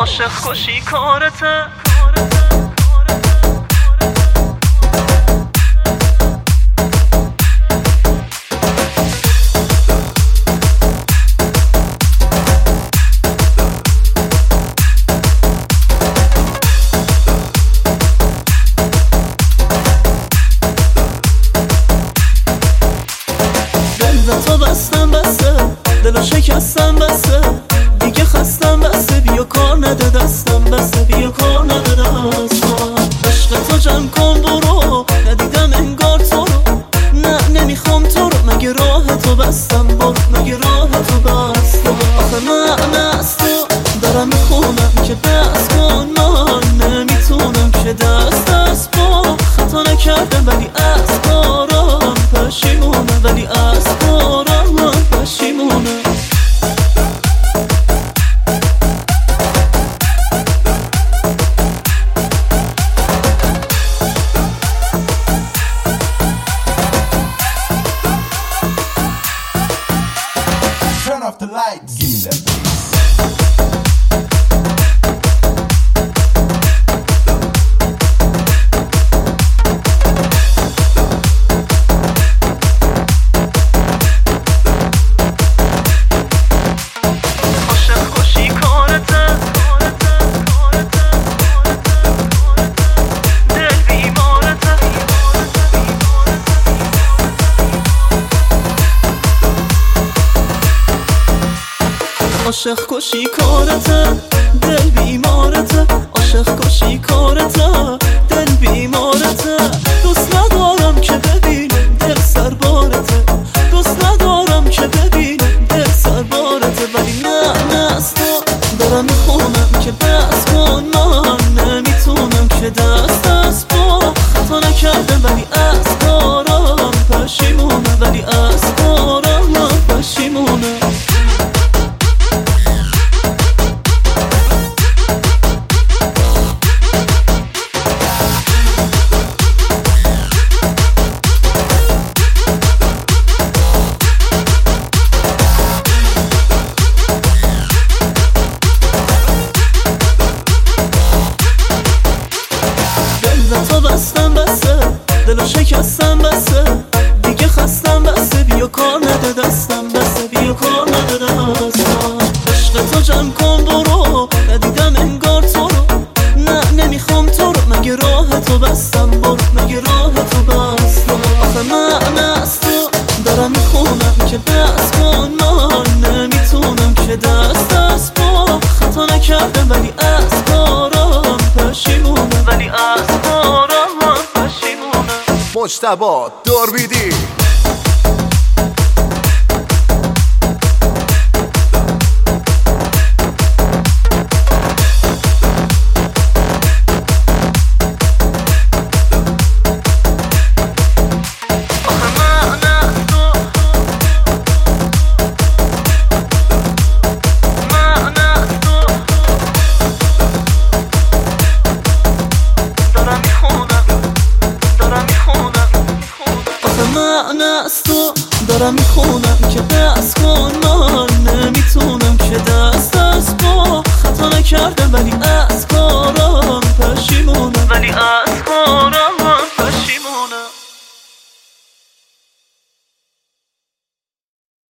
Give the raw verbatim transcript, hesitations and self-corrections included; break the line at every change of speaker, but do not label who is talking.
عاشق کشی کارته
تو بستم بسته دلو شکستم بسته دیگه خستم بسته بیا کار نده دستم بسته بیا کار نده دستم عشق تو جمع کن برو ندیدم انگار تو رو نه نمیخوام تو رو مگه راه تو بستم برو مگه راه تو بستم آخه معنی از تو دارم میخونم که دست کن من نمیتونم که دست دست با خطا نکردم ولی از کارم پشیمونم ولی از کارم پشیمونم
Turn off the lights. Give me that bass.
عاشق کشی کارته دل بیمارته عاشق کشی کارته دل بیمارته دوست ندارم که ببینم دل سربارته دوست ندارم که ببینم دل سربارته ولی نه نه از تو دارم میخونم که بس کن من نمیتونم که دست دست با خطا نکردم ولی از کارم پشیمونم ولی از کارم پشیمونم تو بستم بسته دلو شکستم بسته دیگه خستم بسته بیا کار نده دستم بسته بیا کار نده دستم عشق تو جمع کن برو ندیدم انگار تو رو نه نمیخوام تو رو مگه راه تو بستم برو مگه راه تو بستم آخه معنی از تو دارم میخونم که بس کن من نمیتونم که دست دست با خطا نکردم ولی از کارم پشیمونم ولی از کارم
مجتبی دوربیدی